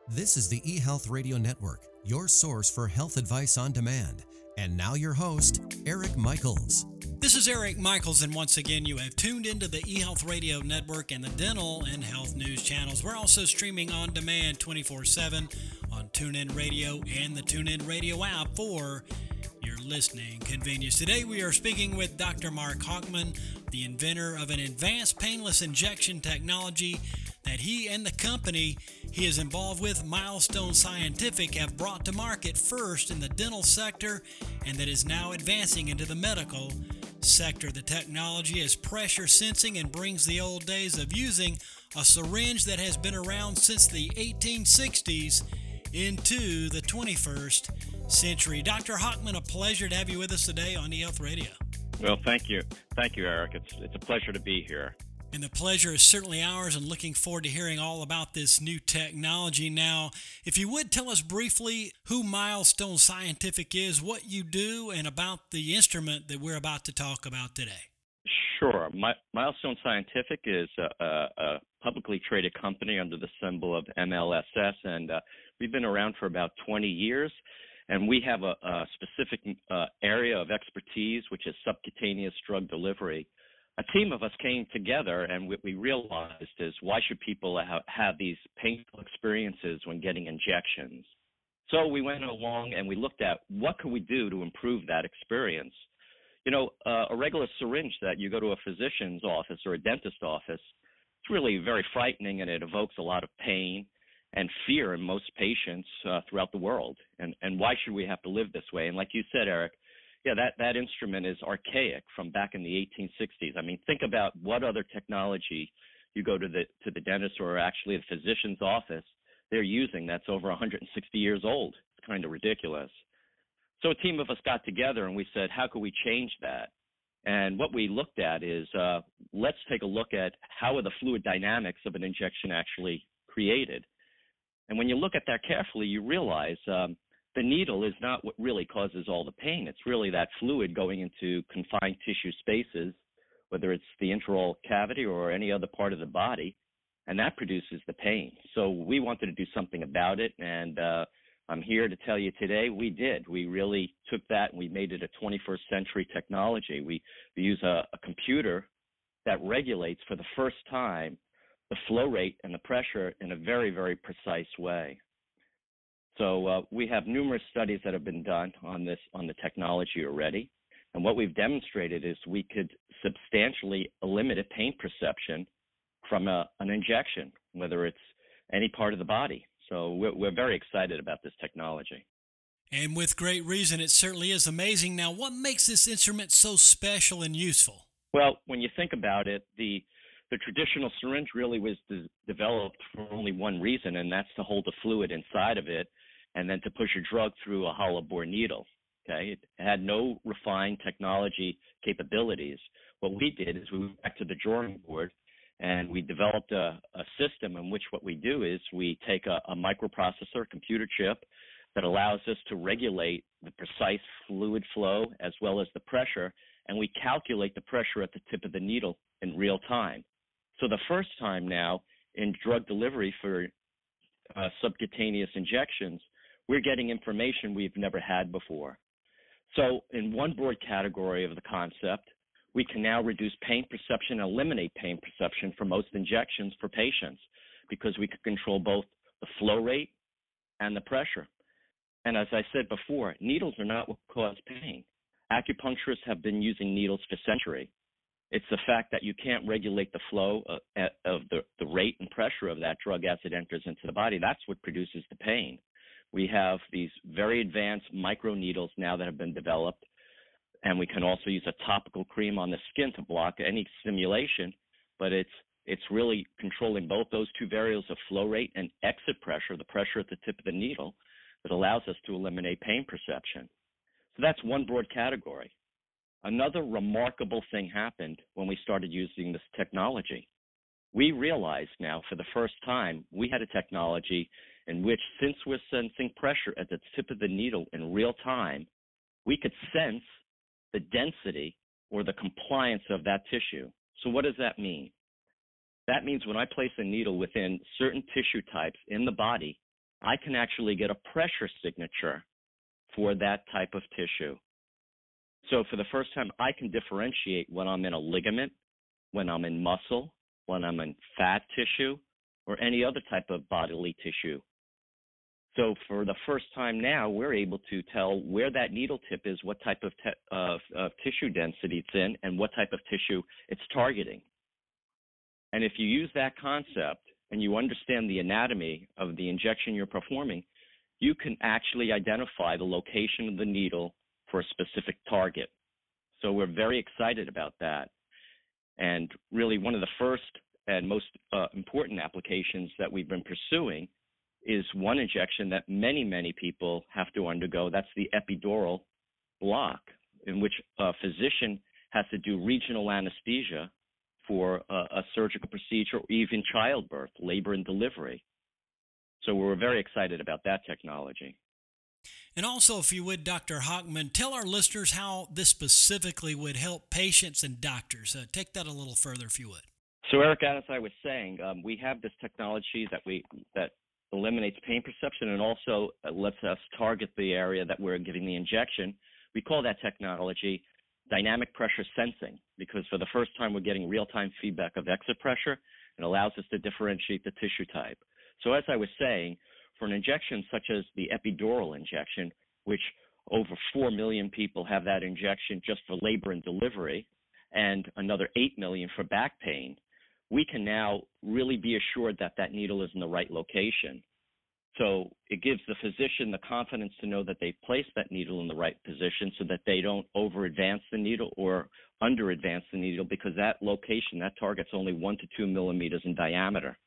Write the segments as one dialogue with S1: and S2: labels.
S1: This is the eHealth Radio Network, your source for health advice on demand. And now your host, Eric Michaels.
S2: This is Eric Michaels, and once again, you have tuned into the eHealth Radio Network and the dental and health news channels. We're also streaming on demand 24/7 on TuneIn Radio and the TuneIn Radio app for your listening convenience. Today, we are speaking with Dr. Mark Hochman, the inventor of an advanced painless injection technology that he and the company he is involved with, Milestone Scientific, have brought to market first in the dental sector and that is now advancing into the medical sector. The technology is pressure sensing and brings the old days of using a syringe that has been around since the 1860s into the 21st century. Dr. Hochman, a pleasure to have you with us today on eHealth Radio.
S3: Well, thank you. Thank you, Eric. It's a pleasure to be here.
S2: And the pleasure is certainly ours, and looking forward to hearing all about this new technology. Now, if you would tell us briefly who Milestone Scientific is, what you do, and about the instrument that we're about to talk about today.
S3: Sure. Milestone Scientific is a publicly traded company under the symbol of MLSS, and we've been around for about 20 years. And we have a specific area of expertise, which is subcutaneous drug delivery. A team of us came together, and what we realized is, why should people have these painful experiences when getting injections? So we went along and we looked at what could we do to improve that experience. You know, a regular syringe that you go to a physician's office or a dentist's office, it's really very frightening, and it evokes a lot of pain and fear in most patients throughout the world. And why should we have to live this way? And like you said, Eric, yeah, that instrument is archaic from back in the 1860s. I mean, think about what other technology you go to the dentist or actually the physician's office they're using that's over 160 years old. It's kind of ridiculous. So a team of us got together and we said, how could we change that? And what we looked at is, let's take a look at how are the fluid dynamics of an injection actually created. And when you look at that carefully, you realize the needle is not what really causes all the pain. It's really that fluid going into confined tissue spaces, whether it's the intraoral cavity or any other part of the body, and that produces the pain. So we wanted to do something about it, and I'm here to tell you today we did. We really took that and we made it a 21st century technology. We use a computer that regulates for the first time the flow rate and the pressure in a very, very precise way. So we have numerous studies that have been done on the technology already. And what we've demonstrated is we could substantially eliminate pain perception from an injection, whether it's any part of the body. So we're very excited about this technology.
S2: And with great reason, it certainly is amazing. Now, what makes this instrument so special and useful?
S3: Well, when you think about it, the traditional syringe really was developed for only one reason, and that's to hold the fluid inside of it and then to push a drug through a hollow bore needle. Okay, it had no refined technology capabilities. What we did is we went back to the drawing board and we developed a system in which what we do is we take a microprocessor, computer chip, that allows us to regulate the precise fluid flow as well as the pressure, and we calculate the pressure at the tip of the needle in real time. So the first time now in drug delivery for subcutaneous injections, we're getting information we've never had before. So in one broad category of the concept, we can now reduce pain perception, eliminate pain perception for most injections for patients because we can control both the flow rate and the pressure. And as I said before, needles are not what cause pain. Acupuncturists have been using needles for centuries. It's the fact that you can't regulate the flow of the rate and pressure of that drug as it enters into the body. That's what produces the pain. We have these very advanced micro needles now that have been developed, and we can also use a topical cream on the skin to block any stimulation, but it's really controlling both those two variables of flow rate and exit pressure, the pressure at the tip of the needle, that allows us to eliminate pain perception. So that's one broad category. Another remarkable thing happened when we started using this technology. We realized now for the first time we had a technology in which, since we're sensing pressure at the tip of the needle in real time, we could sense the density or the compliance of that tissue. So what does that mean? That means when I place a needle within certain tissue types in the body, I can actually get a pressure signature for that type of tissue. So for the first time, I can differentiate when I'm in a ligament, when I'm in muscle, when I'm in fat tissue, or any other type of bodily tissue. So for the first time now, we're able to tell where that needle tip is, what type of tissue density it's in, and what type of tissue it's targeting. And if you use that concept and you understand the anatomy of the injection you're performing, you can actually identify the location of the needle for a specific target. So we're very excited about that. And really one of the first and most important applications that we've been pursuing is one injection that many people have to undergo. That's the epidural block, in which a physician has to do regional anesthesia for a surgical procedure or even childbirth, labor and delivery. So we're very excited about that technology.
S2: And also, if you would, Dr. Hochman, tell our listeners how this specifically would help patients and doctors. Take that a little further, if you would.
S3: So, Eric, as I was saying, we have this technology that eliminates pain perception and also lets us target the area that we're giving the injection. We call that technology dynamic pressure sensing, because for the first time we're getting real-time feedback of exit pressure and allows us to differentiate the tissue type. So as I was saying, for an injection such as the epidural injection, which over 4 million people have that injection just for labor and delivery, and another 8 million for back pain, we can now really be assured that that needle is in the right location. So it gives the physician the confidence to know that they've placed that needle in the right position so that they don't over-advance the needle or under-advance the needle, because that location, that target's only 1 to 2 millimeters in diameter.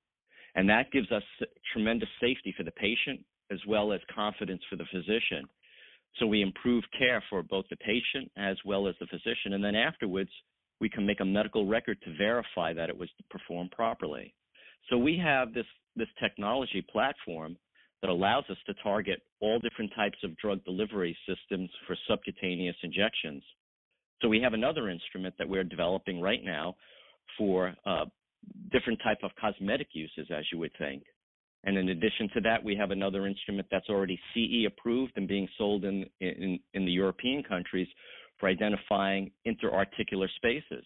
S3: And that gives us tremendous safety for the patient as well as confidence for the physician. So we improve care for both the patient as well as the physician. And then afterwards, we can make a medical record to verify that it was performed properly. So we have this technology platform that allows us to target all different types of drug delivery systems for subcutaneous injections. So we have another instrument that we're developing right now for different type of cosmetic uses, as you would think. And in addition to that, we have another instrument that's already CE approved and being sold in the European countries for identifying interarticular spaces.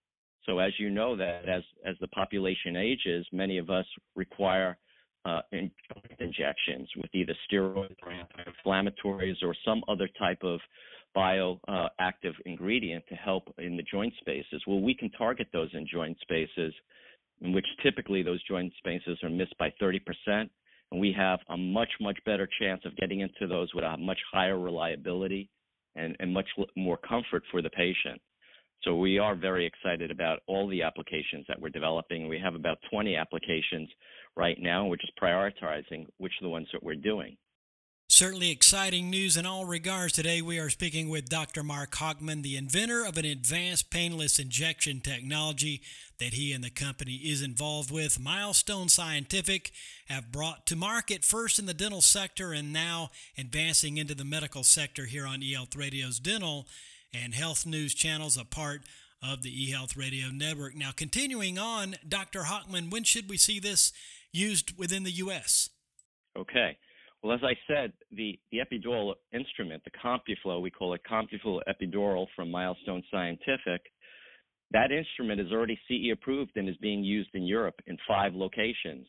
S3: So as you know, that as the population ages, many of us require injections with either steroids or anti-inflammatories or some other type of bioactive ingredient to help in the joint spaces. Well, we can target those in joint spaces, in which typically those joint spaces are missed by 30%, and we have a much better chance of getting into those with a much higher reliability and much more comfort for the patient. So we are very excited about all the applications that we're developing. We have about 20 applications right now, and we're just prioritizing which are the ones that we're doing.
S2: Certainly exciting news in all regards. Today we are speaking with Dr. Mark Hochman, the inventor of an advanced painless injection technology that he and the company is involved with. Milestone Scientific have brought to market first in the dental sector and now advancing into the medical sector here on eHealth Radio's Dental and Health News channels, a part of the eHealth Radio Network. Now, continuing on, Dr. Hochman, when should we see this used within the U.S.?
S3: Okay. Well, as I said, the epidural instrument, the CompuFlo, we call it CompuFlo Epidural from Milestone Scientific, that instrument is already CE approved and is being used in Europe in 5 locations.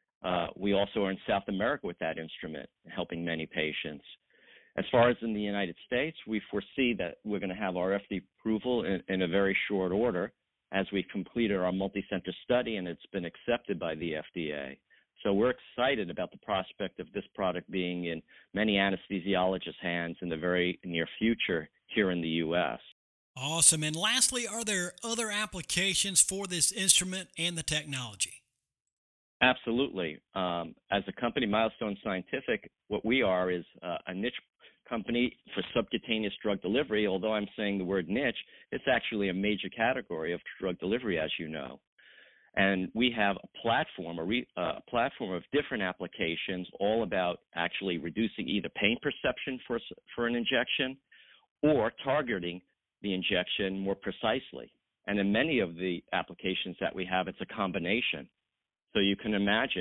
S3: We also are in South America with that instrument, helping many patients. As far as in the United States, we foresee that we're going to have our FDA approval in a very short order as we've completed our multi-center study and it's been accepted by the FDA. So we're excited about the prospect of this product being in many anesthesiologists' hands in the very near future here in the U.S.
S2: Awesome. And lastly, are there other applications for this instrument and the technology?
S3: Absolutely. As a company, Milestone Scientific, what we are is a niche company for subcutaneous drug delivery. Although I'm saying the word niche, it's actually a major category of drug delivery, as you know. And we have a platform, a platform of different applications, all about actually reducing either pain perception for an injection or targeting the injection more precisely. And in many of the applications that we have, it's a combination. So you can imagine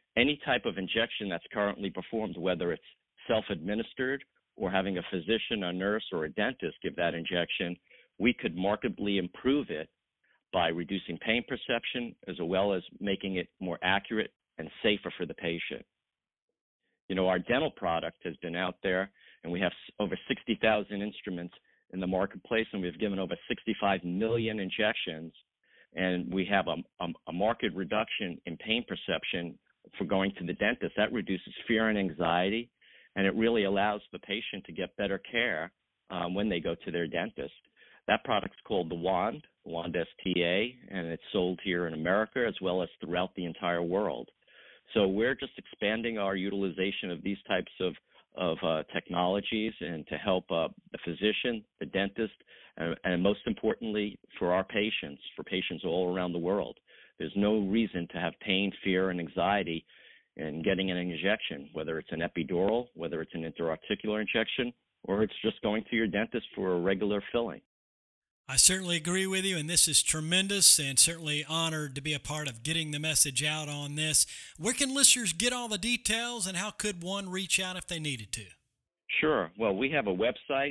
S3: any type of injection that's currently performed, whether it's self-administered or having a physician, a nurse, or a dentist give that injection, we could markedly improve it by reducing pain perception as well as making it more accurate and safer for the patient. You know, our dental product has been out there, and we have over 60,000 instruments in the marketplace, and we've given over 65 million injections, and we have a marked reduction in pain perception for going to the dentist. That reduces fear and anxiety, and it really allows the patient to get better care when they go to their dentist. That product's called the Wand STA, and it's sold here in America as well as throughout the entire world. So we're just expanding our utilization of these types of technologies and to help the physician, the dentist, and most importantly for our patients, for patients all around the world. There's no reason to have pain, fear, and anxiety in getting an injection, whether it's an epidural, whether it's an interarticular injection, or it's just going to your dentist for a regular filling.
S2: I certainly agree with you, and this is tremendous, and certainly honored to be a part of getting the message out on this. Where can listeners get all the details, and how could one reach out if they needed to?
S3: Sure. Well, we have a website,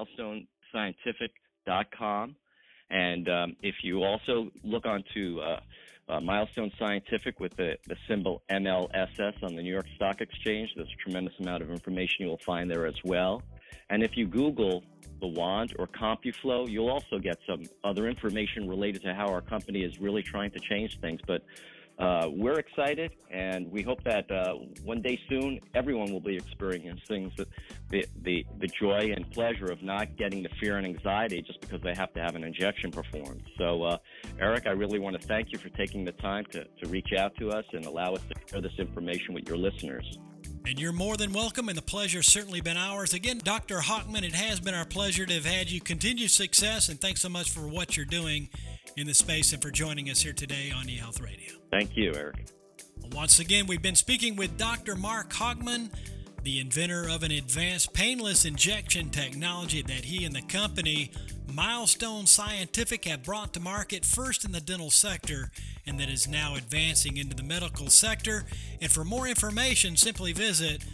S3: MilestoneScientific.com, and if you also look onto Milestone Scientific with the symbol MLSS on the New York Stock Exchange, there's a tremendous amount of information you will find there as well. And if you Google the Wand or CompuFlow, you'll also get some other information related to how our company is really trying to change things. But we're excited, and we hope that one day soon everyone will be experiencing the joy and pleasure of not getting the fear and anxiety just because they have to have an injection performed. So, Eric, I really want to thank you for taking the time to reach out to us and allow us to share this information with your listeners.
S2: And you're more than welcome, and the pleasure's certainly been ours. Again, Dr. Hochman, it has been our pleasure to have had you. Continued success, and thanks so much for what you're doing in the space and for joining us here today on eHealth Radio.
S3: Thank you, Eric.
S2: Once again, we've been speaking with Dr. Mark Hochman, the inventor of an advanced painless injection technology that he and the company Milestone Scientific have brought to market first in the dental sector and that is now advancing into the medical sector. And for more information, simply visit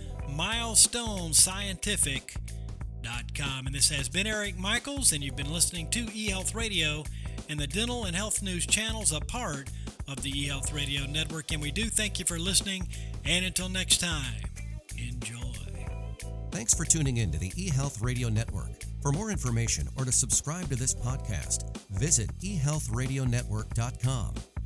S2: milestonescientific.com. And this has been Eric Michaels, and you've been listening to eHealth Radio and the Dental and Health News channels, a part of the eHealth Radio Network. And we do thank you for listening, and until next time, enjoy.
S1: Thanks for tuning in to the eHealth Radio Network. For more information or to subscribe to this podcast, visit eHealthRadioNetwork.com.